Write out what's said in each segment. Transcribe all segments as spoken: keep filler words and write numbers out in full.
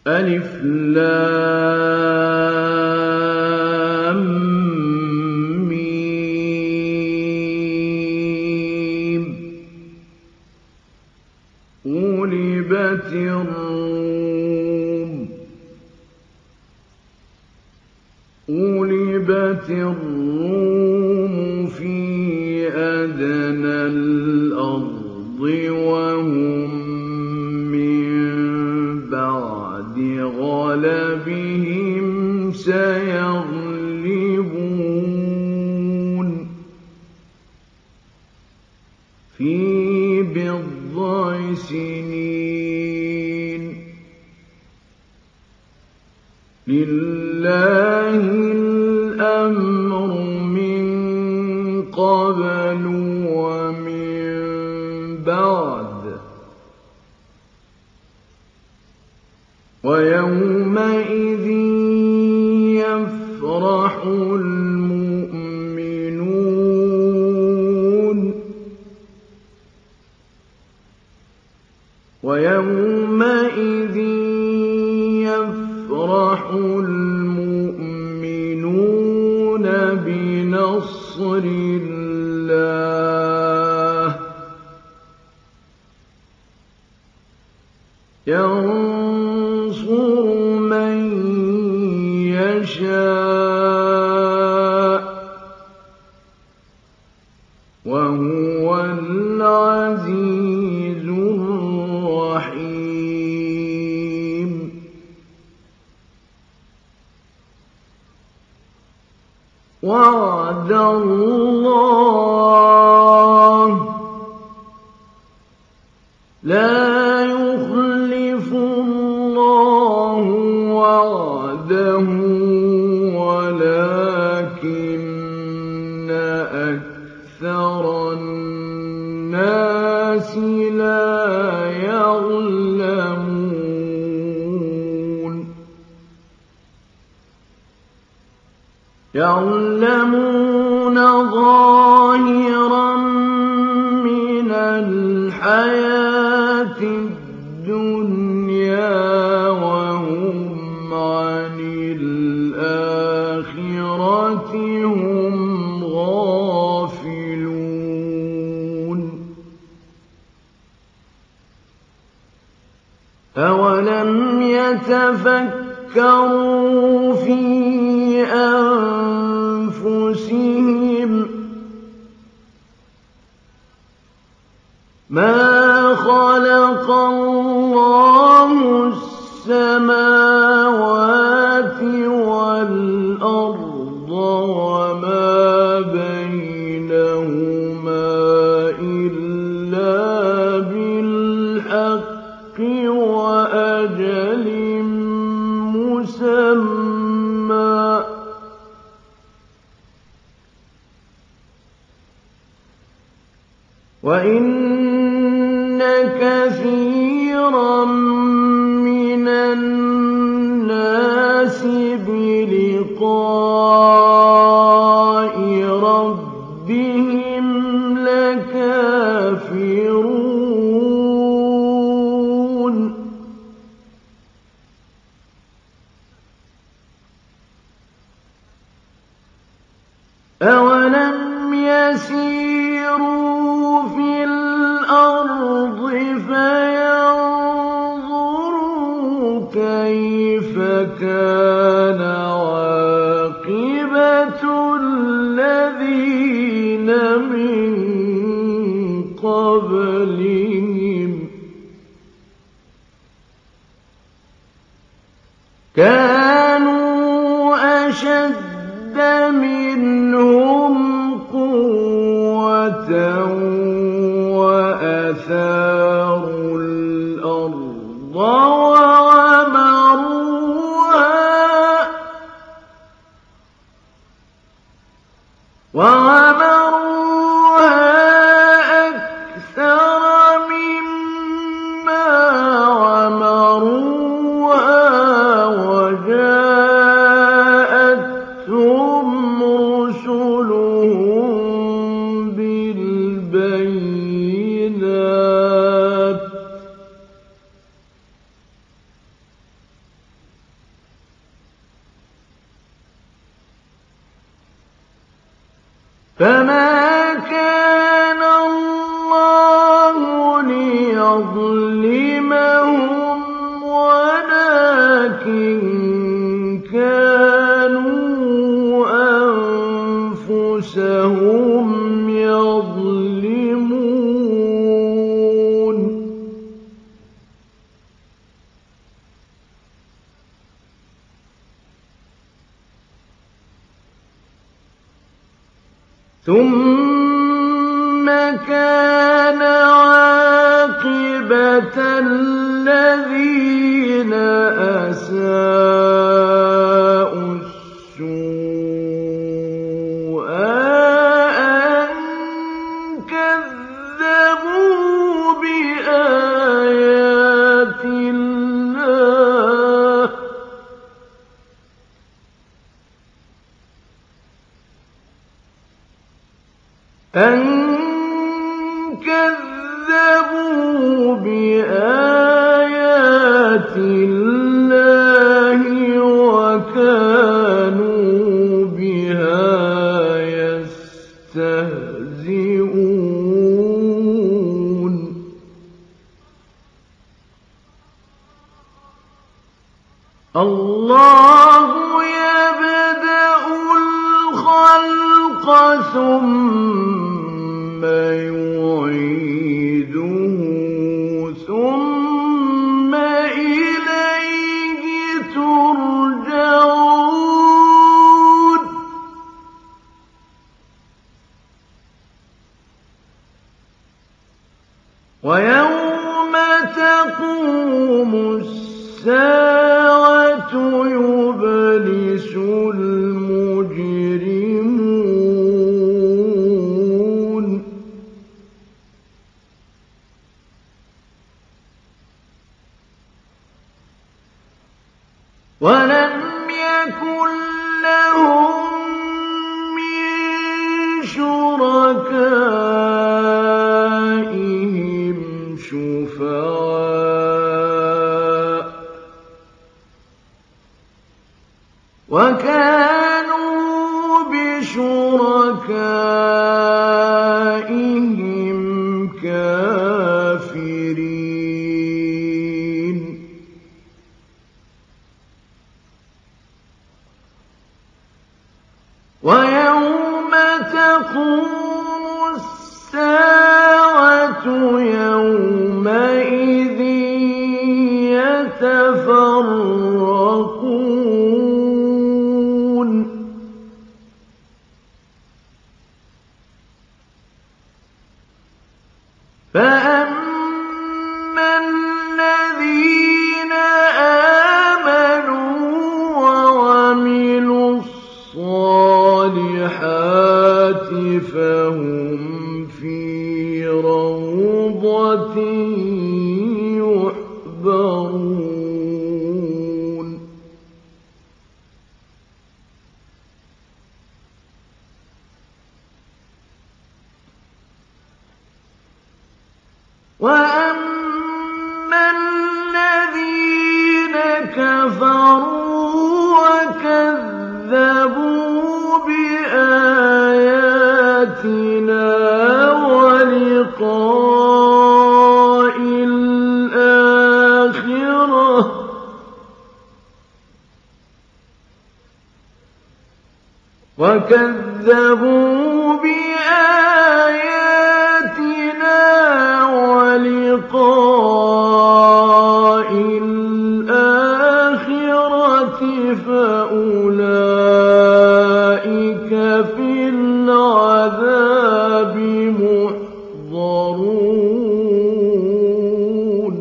ألف لام ميم غلبت الروم غلبت الروم في أدنى الأرض وهم غلبهم سيغلبون في بضع سنين لله الأمر من قبل ومن بعد ويومئذ يفرح المؤمنون ويومئذ يفرح المؤمنون بنصر الله ينصر من يشاء وهو العزيز الرحيم وعد الله لا يخلف الله وعده ولكن أكثر الناس لا يعلمون يعلمون ظاهرا من الحياة الدنيا وهم عن الآخرة هم غافلون أولم يتفكروا في أنفسهم ما خلق الله السماوات والأرض وما بينهما إلا بالحق وأجل مسمى وإن كثيرا من الناس بلقاء ربهم لكافرون أولم يسيروا في الأرض فينظروا كيف كان عاقبة الذين من قبلهم كانوا أشد منهم قوة وأثاروا الأرض وعمروها وعمروها أكثر مما عمروها وجاءتهم رسلهم بالبينات فما كان الله ليظلمهم ولكن كانوا أنفسهم يظلمون. ثم كان عاقبة الذين أساءوا السوء أن كذبوا بآيات الله أن كذبوا بآيات الله وكانوا بها يستهزئون. الله يبدأ الخلق ثم يعيده ثم إليه ترجعون. ويوم تقوم الساعة يبلس المجرمون. ولم يكن لهم من شركائهم شفعاء وكانوا بشركائهم كافرين. ويوم تقوم الساعة يومئذ يتفرقون. فأما الذين آمنوا وعملوا الصالحات فهم في روضة يحبرون. وأما الذين كفروا وكذبوا بآياتنا ولقاء الآخرة وكذبوا بآياتنا ولقاء الآخرة فأولئك في العذاب محضرون.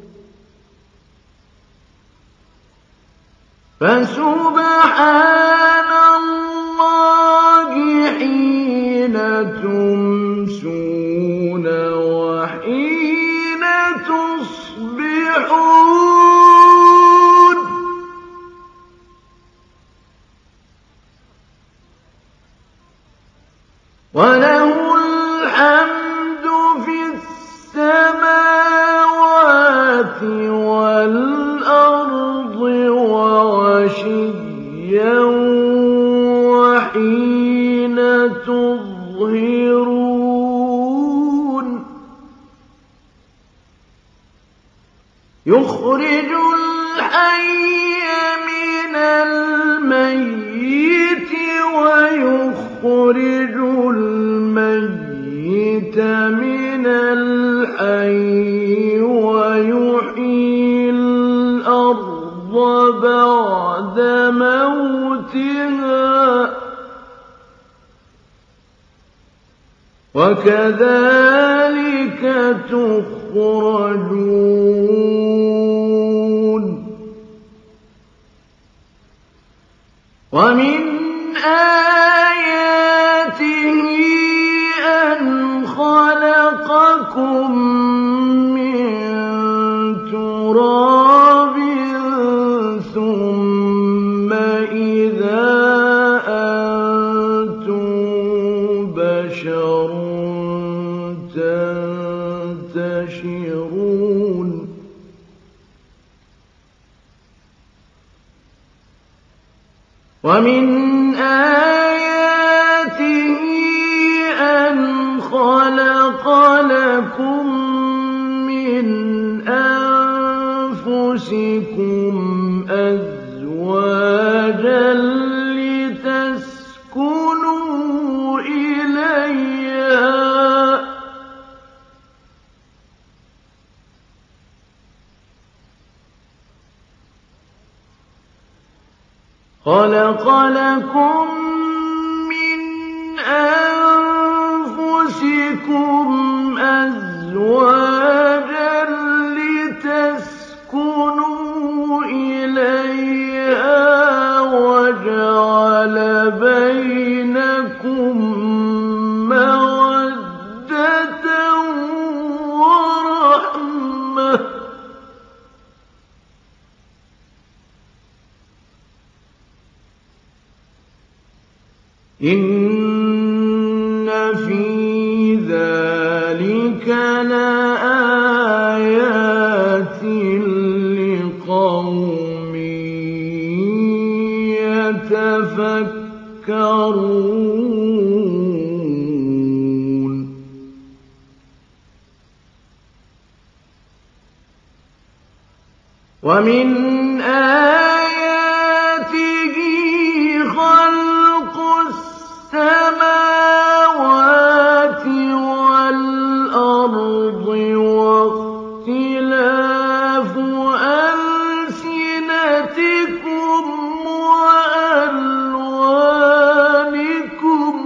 فسبحان الله حين تمسون وحين تصبحون. وله الحمد في السماوات والأرض وعشيا وحين تظهرون. يخرج الحي من الميت ويخرج الميت من الحي ويحيي الأرض بعد موتها وكذلك تخرجون ومن آياته أن خلقكم من تراب ثم إذا أنتم بشر تنتشرون ومن آياته أن خلق لكم من أنفسكم أزواجا لتسكنوا إليها خلق لكم من أنفسكم أزواجا لتسكنوا إليها وجعل بينكم مودة ورحمة إن في ذلك لآيات لقوم يتفكرون ومن آياته خلق السماوات والأرض واختلاف ألسنتكم وألوانكم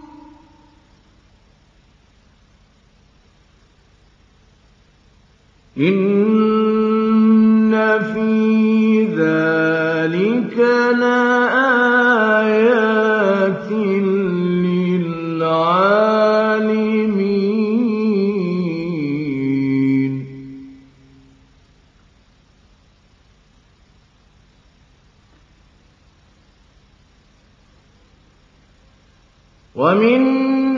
إن في ذلك لآيات للعالمين ومن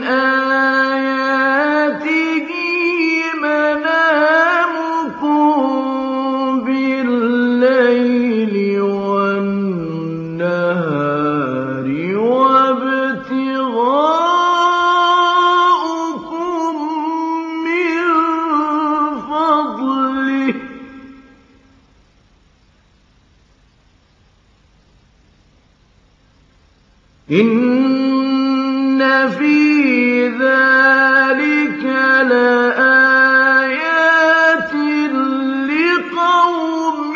آياته منامكم بالليل والنهار وابتغاؤكم من فضله إن في ذلك لآيات لقوم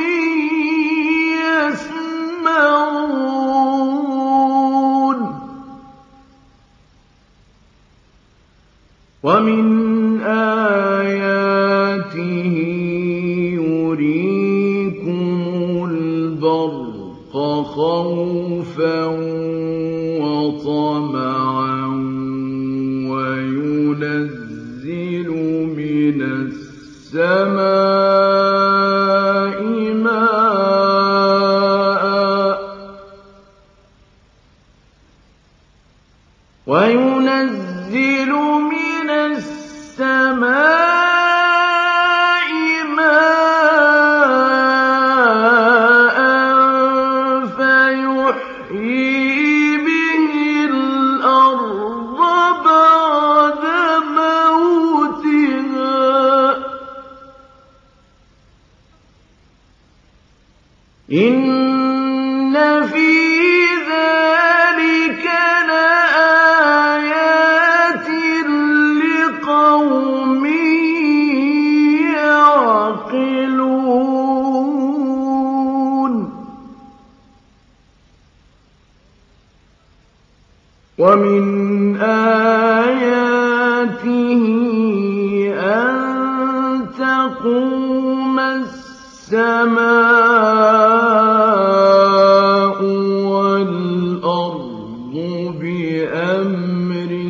يسمعون ومن آياته يريكم البرق خوفا وطمعا وينزل من السماء ماء وينزل من السماء ماء فيحيي به الأرض بعد موتها إِنَّ فِي ذَلِكَ لَآيَاتٍ لِقَوْمٍ يَعْقِلُونَ وَمِنْ آيَاتِهِ أَن تَقُومَ السَّمَاءُ وَالْأَرْضُ بِأَمْرِهِ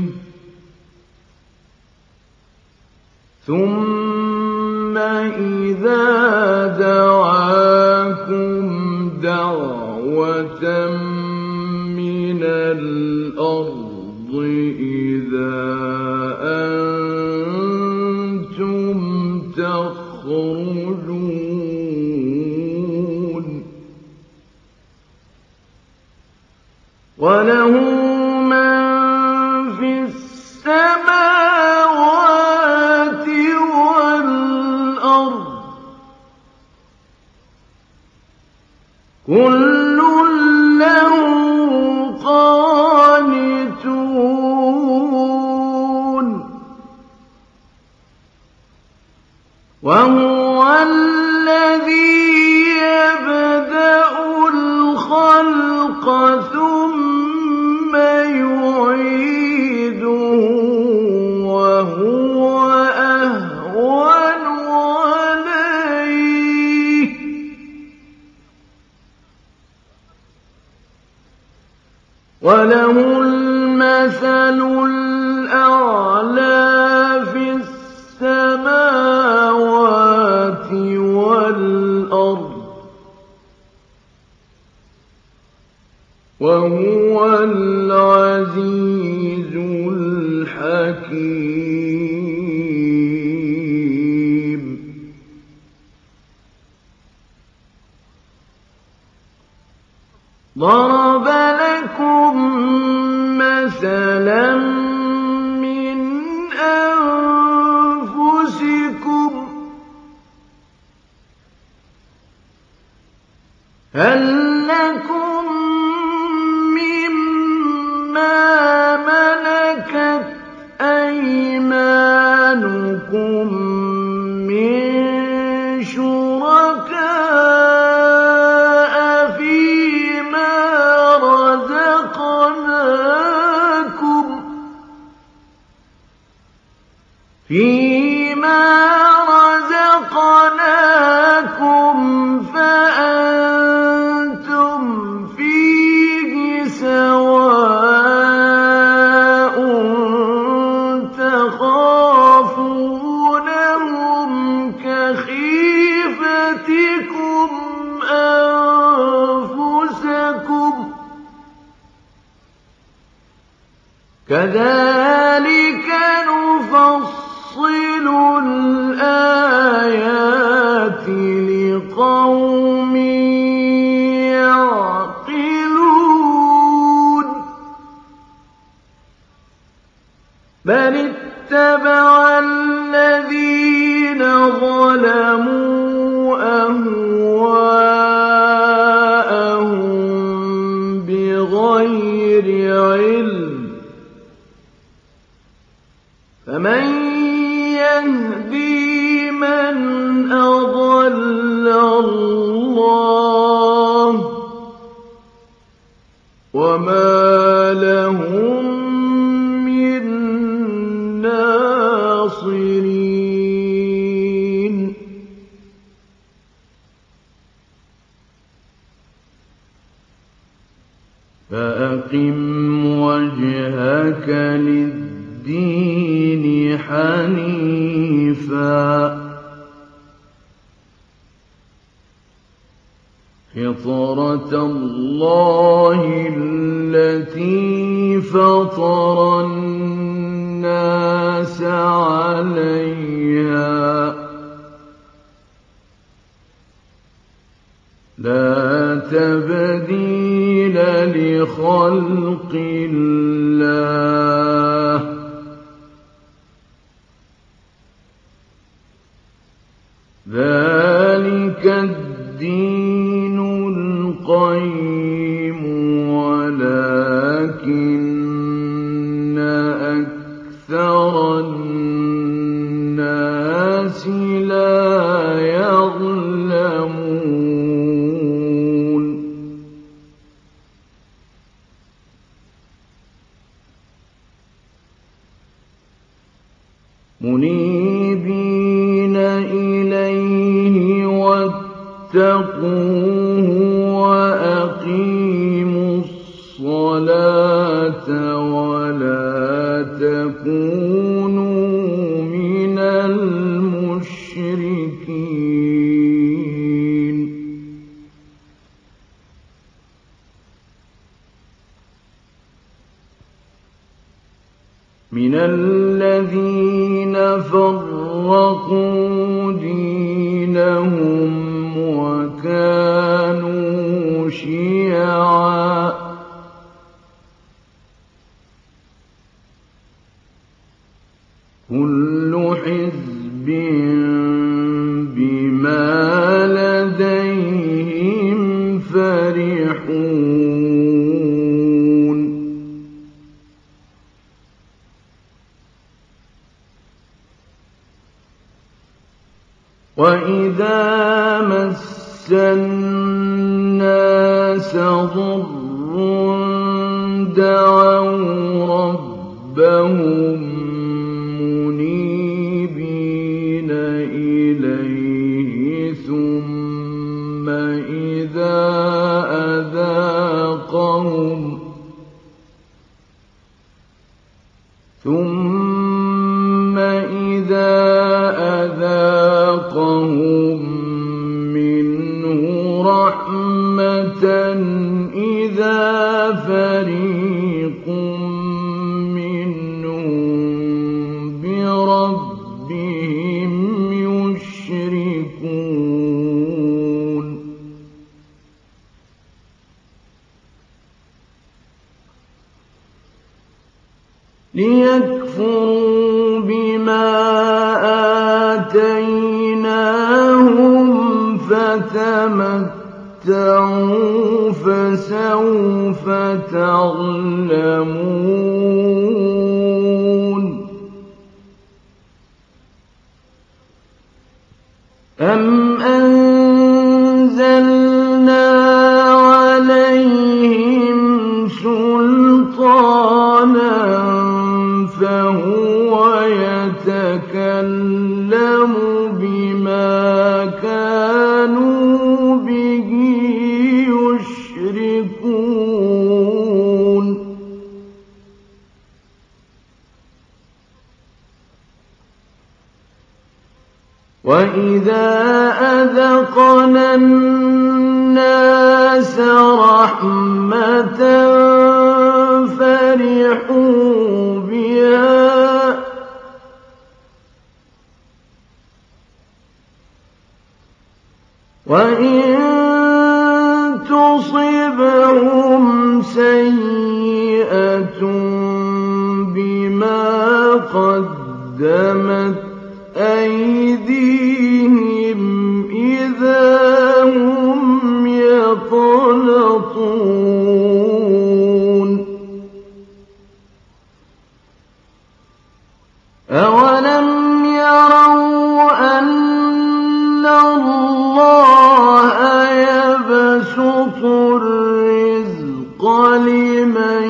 ثُمَّ إِذَا دَعَاكُمْ دَعْوَةً مِّنَ الْأَرْضِ إِذَا أَنتُمْ تَخْرُجُونَ وَلَهُ مَن فِي السَّمَاوَاتِ وَالْأَرْضِ كُلٌّ لَّهُ قَانِتُونَ وَهُوَ الَّذِي يَبْدَأُ الْخَلْقَ ثُمَّ يُعِيدُهُ وَهُوَ أَهْوَنُ عَلَيْهِ ۚ وَلَهُ الْمَثَلُ الْأَعْلَىٰ فِي السَّمَاوَاتِ وَالْأَرْضِ ۚ وَهُوَ الْعَزِيزُ الْحَكِيمُ ضَرَبَ لَكُم مَّثَلًا مِّنْ أَنفُسِكُمْ ۖ هَل لَّكُم مِّمَّا مَلَكَتْ أَيْمَانُكُم مِّن شُرَكَاءَ فِيمَا رَزَقْنَاكُمْ فِيمَا رَزَقْنَاكُمْ فَأَنتُمْ فِيهِ سَوَاءٌ تَخَافُونَهُمْ كَخِيفَتِكُمْ أَنفُسَكُمْ ۚ كَذَٰلِكَ نُفَصِّلُ الْآيَاتِ لِقَوْمٍ يَعْقِلُونَ بَلِ اتَّبَعَ الَّذِينَ ظَلَمُوا أَهْوَاءَهُم بِغَيْرِ عِلْمٍ ۖ فَمَن يَهْدِي مَنْ أَضَلَّ اللَّهُ ۖ وَمَا لَهُم مِّن نَّاصِرِينَ فَأَقِمْ وَجْهَكَ لِلدِّينِ حَنِيفًا فِطْرَتَ اللَّهِ الَّتِي فَطَرَ النَّاسَ عَلَيْهَا ۚ لَا تَبْدِيلَ لِخَلْقِ اللَّهِ ۚ ذَٰلِكَ الدِّينُ القيم ولكن أكثر الناس لا يعلمون منيبين إليه واتقوه وأقيموا الصلاة ولا تكونوا من المشركين من الذين فرقوا دينهم وكانوا شيعا كل حزب بما لديهم فرحون وإذا مس الناس ضر دعوا ربهم منيبين إليه ثم إذا أذاقهم ثم إذا أذاقهم منه رحمة إذا فريق منهم بربهم يشركون ليكفروا بما آتيناهم فتمتعوا فسوف تعلمون أم أنزلنا عليهم سلطانا فهو يتكلم بما كانوا به يشركون وإذا أذقنا الناس رحمة فرحوا بها وإن تصبهم سيئة بما قدمت أيديهم إذا هم يقنطون أولم يروا أن الله يبسط الرزق لمن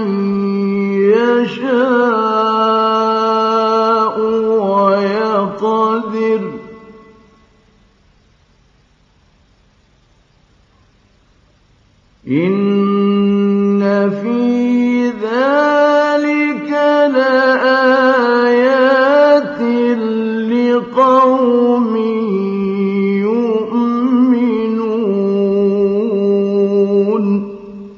يشاء ويقدر إن في ذلك لآيات لقوم يؤمنون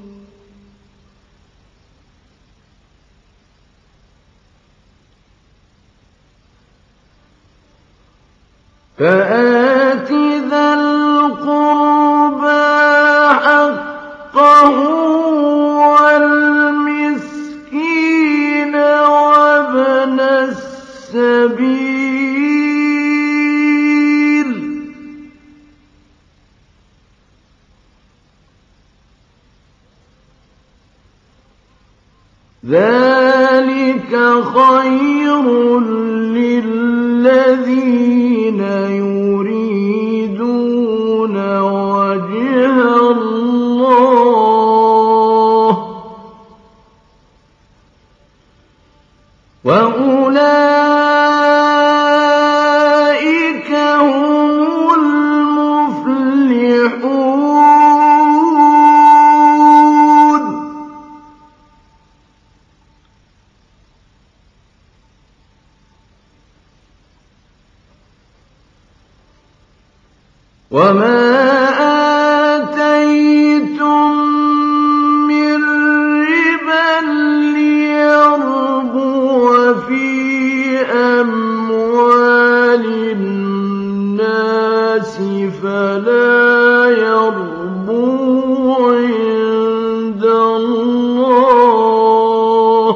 فآت ذا القربى حقه والمسكين وابن السبيل ذلك خير للذين يريدون وجه الله وأولئك هم المفلحون. وما آتيتم من ربا ليربو في أموال الناس فلا يربو عند الله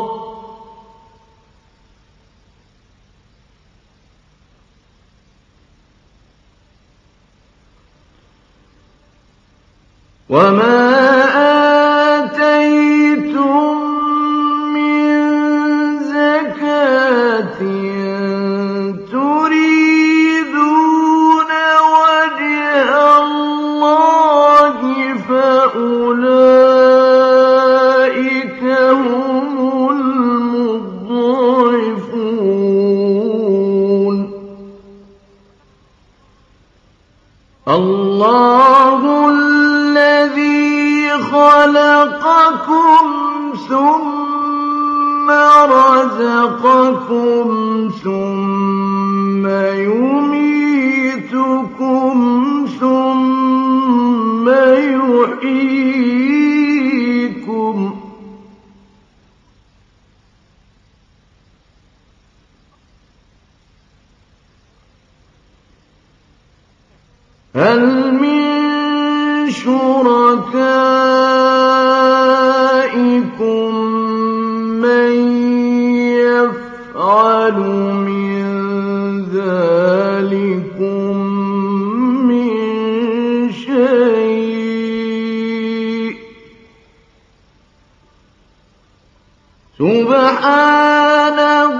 وما آتيتم من زكاة تريدون وجه الله فأولئك هم المضعفون. الله الذي خلقكم ثم رزقكم ثم يميتكم ثم يحييكم هل من شركائكم من يفعل من ذلكم من شيء سبحانه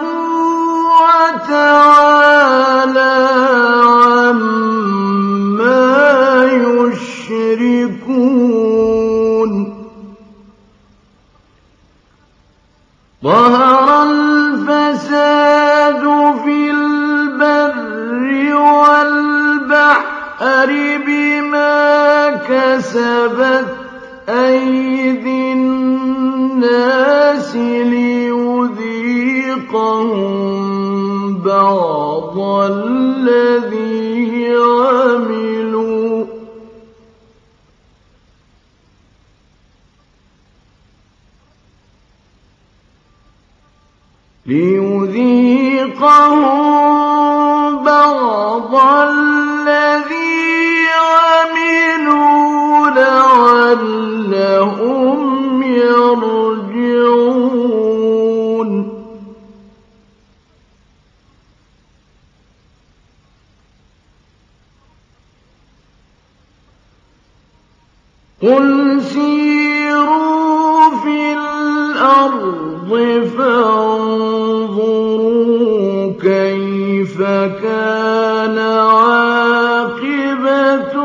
وتعالى عما يشركون. ظهر الفساد في البر والبحر بما كسبت أيدي الناس ليذيقهم بعض الذي عملوا ليذيقهم بعض الذي عملوا لعلهم يرجعون. قل سيروا في الأرض فانظروا كيف كان عاقبة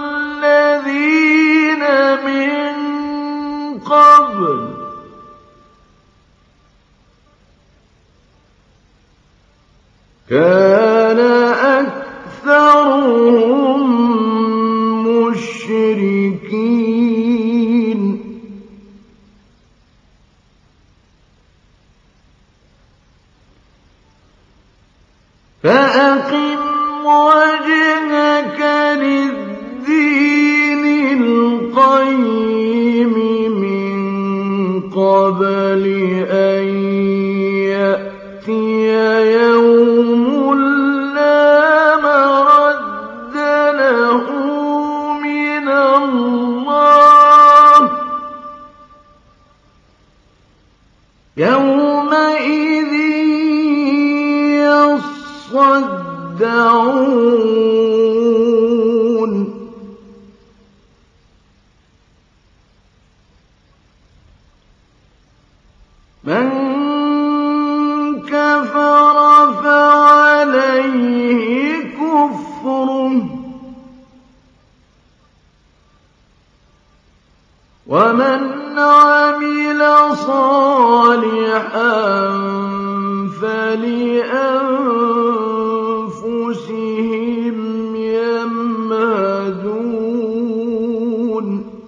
الذين من قبل كان أكثرهم مشركين. فأقم وجهك للدين القيم من قبل أن يأتي يوم لا مرد له من الله يومئذ يصدعون. مَن كَفَرَ فَعَلَيْهِ كُفْرُهُ ۖ وَمَنْ عَمِلَ صَالِحًا فَلِأَنفُسِهِمْ يَمْهَدُونَ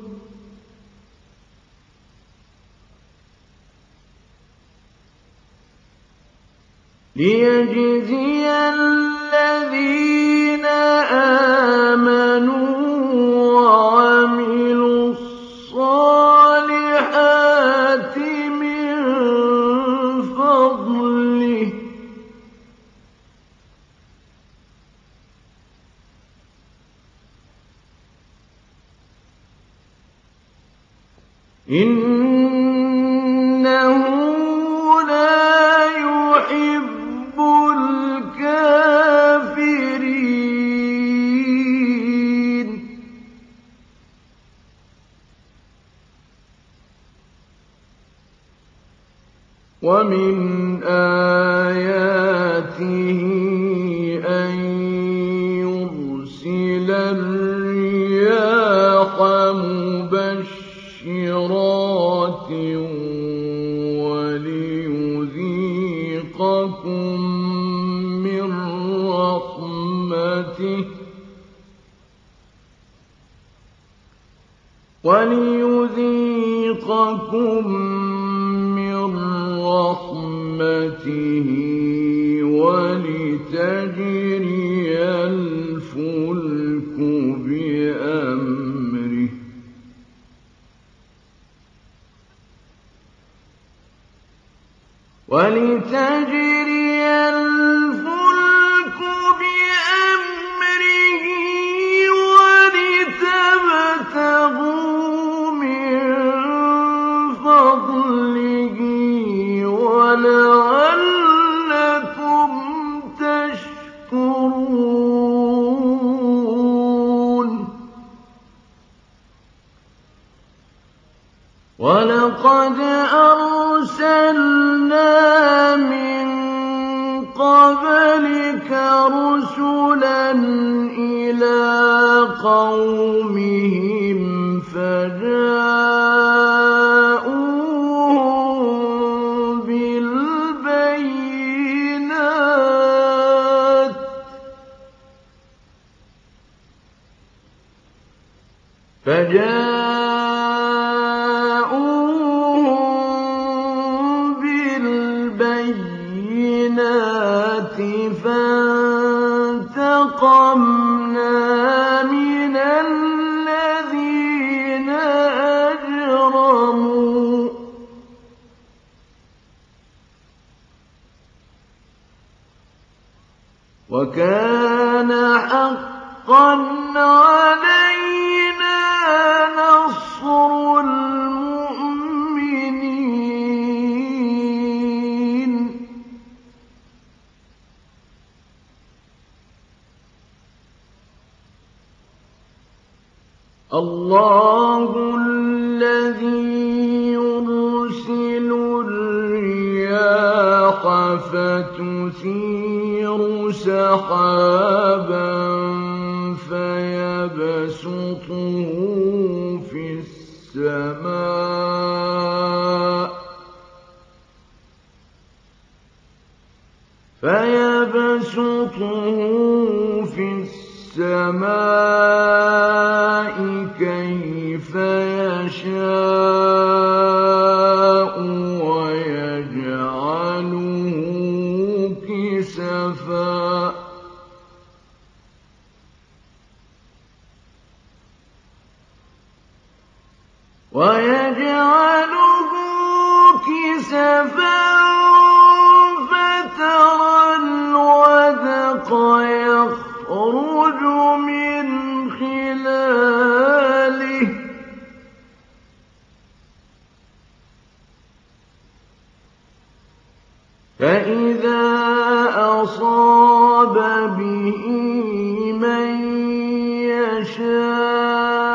لِيَجْزِيَ الَّذِينَ آمَنُوا وَعَمِلُوا الصَّالِحَاتِ مِن فَضْلِهِ ۚ إِنَّهُ لَا يُحِبُّ الْكَافِرِينَ. وَمِنْ آيَاتِهِ أَن يُرْسِلَ الرِّيَاحَ مُبَشِّرَاتٍ وَلِيُذِيقَكُم مِّن رَّحْمَتِهِ وَلِيُذِيقَكُم مِّن رَّحْمَتِهِ وَلِتَجْرِيَ الْفُلْكُ بِأَمْرِهِ وَلِتَجْرِيَ الْفُلْكُ بِأَمْرِهِ وَلِتَبْتَغُوا مِن فَضْلِهِ وَلَعَلَّكُمْ تَشْكُرُونَ. وَلَقَدْ أَرْسَلْنَا مِن قَبْلِكَ رُسُلًا إِلَىٰ قَوْمِهِمْ فَجَاءُوهُم بِالْبَيِّنَاتِ فَانتَقَمْنَا مِنَ الَّذِينَ أَجْرَمُوا ۖ وَكَانَ حَقًّا عَلَيْنَا نَصْرُ الْمُؤْمِنِينَ. اللَّهُ الَّذِي يُرْسِلُ الرِّيَاحَ فَتُثِيرُ سَحَابًا فَيَبْسُطُهُ فِي السَّمَاءِ فَيَبْسُطُهُ فِي السَّمَاءِ كَيْفَ يَشَاءُ وَيَجْعَلُهُ كِسَفًا وَيَجْعَلُهُ كِسَفًا فَتَرَى الْوَدْقَ يَخْرُجُ مِنْ خِلَالِهِ فَإِذَا أَصَابَ بِهِ مَن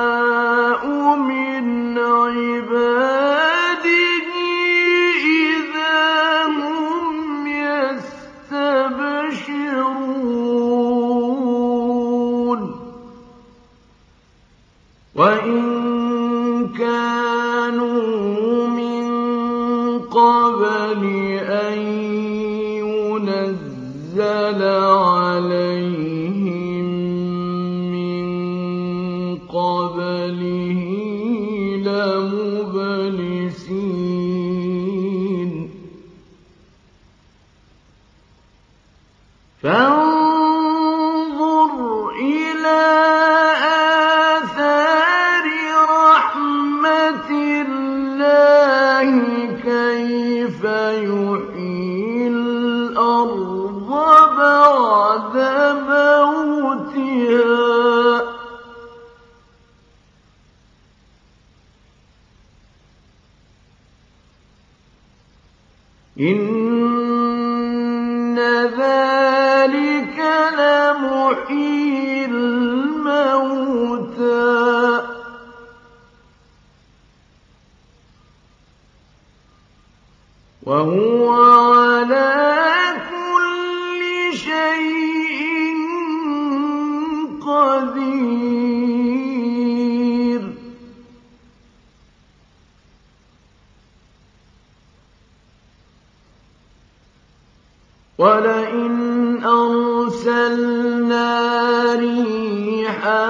يَشَاءُ مِنْ عِبَادِهِ إِذَا كانوا من قبل أن ينزل عليهم من قبله لمبلسين فانظر إلى آثار رحمة الله كيف يحيي الأرض بعد موتها إن ذلك لمحيي الموتى وهو على كل شيء قدير ولئن أرسلنا ريحا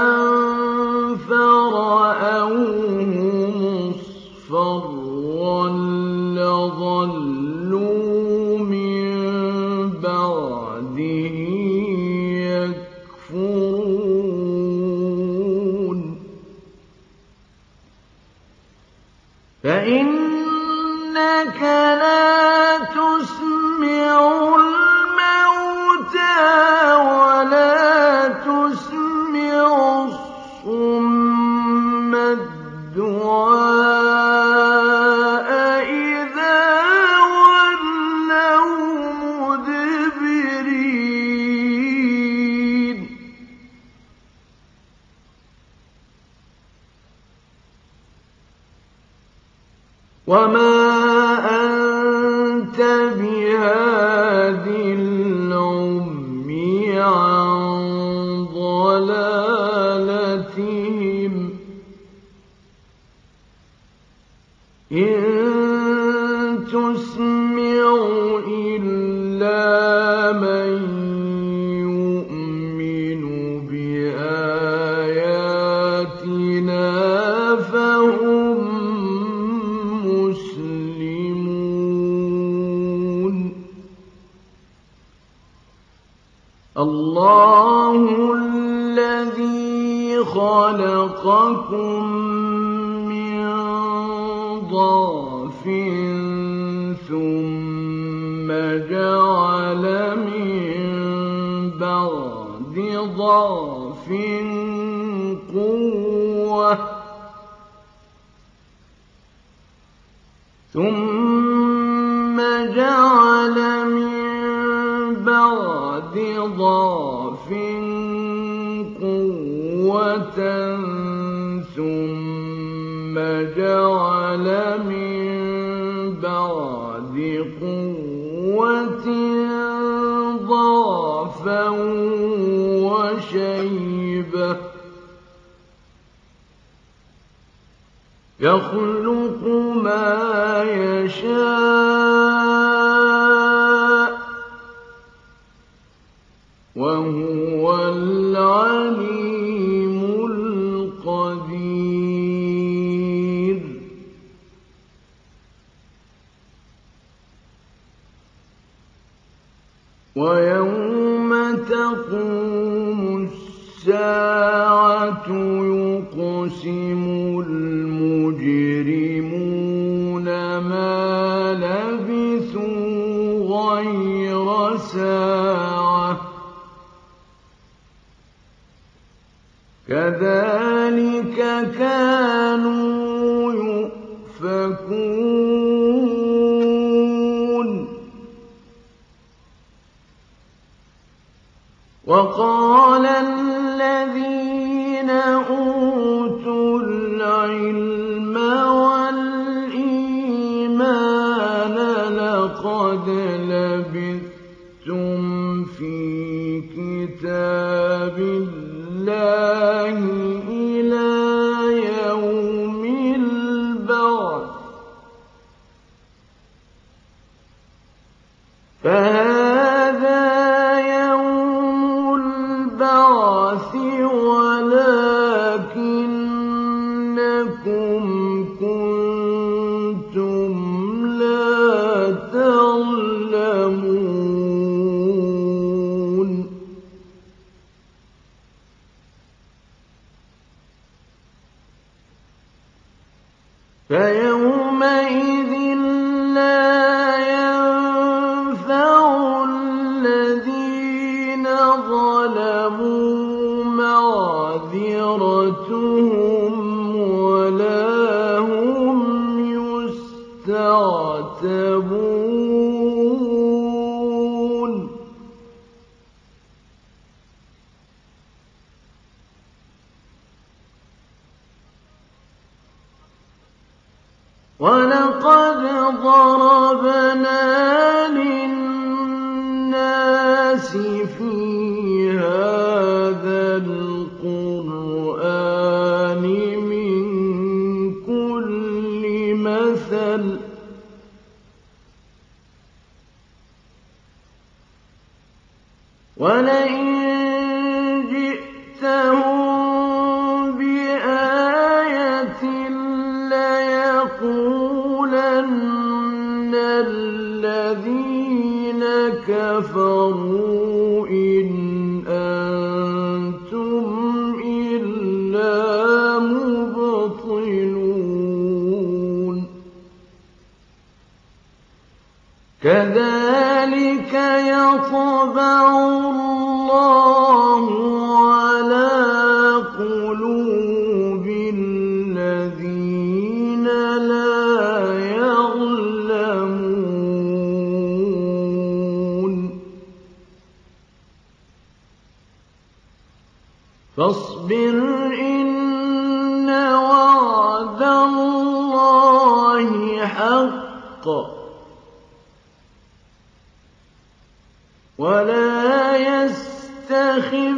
فرأوه مصفرا لظلوا من بعده يكفرون فإنك لا تسمع ولا تسمع الصم الدعاء إذا ولوا مدبرين وما أنت بهادي العمي عن ضلالتهم إن تسمع إلا من يؤمن بآياتنا فهم مسلمون الله الذي خلقكم من ضعف ثم جعل من بعد ضعف قوة ثم جعل من بعد ضعف قوة ثم جعل من بعد قوة ضعفا وشيبة يخلق ما يشاء وهو العليم القدير ويوم تقوم الساعة يقسم المجرمون ما لبثوا غير ساعة كذلك كانوا يؤفكون وقال الذين أوتوا العلم والإيمان لقد لبثتم في كتاب الله إلى يوم فهذا يوم البعث ولكنكم كنتم لا تعلمون فيومئذ لا ينفع الذين ظلموا معذرتهم ولا هم يستعتبون وَلَقَدْ ضَرَبْنَا لِلنَّاسِ فِي هَٰذَا الْقُرْآنِ مِن كُلِّ مَثَلٍ ۚ وَلَئِن جِئْتَهُم بِآيَةٍ لَّيَقُولَنَّ الَّذِينَ كَفَرُوا إِنْ أَنتُمْ إِلَّا مُبْطِلُونَ كَذَٰلِكَ يَطْبَعُ اللَّهُ عَلَىٰ قُلُوبِ الَّذِينَ لَا يَعْلَمُونَ فاصبر إن وعد الله حق ولا يستخفنك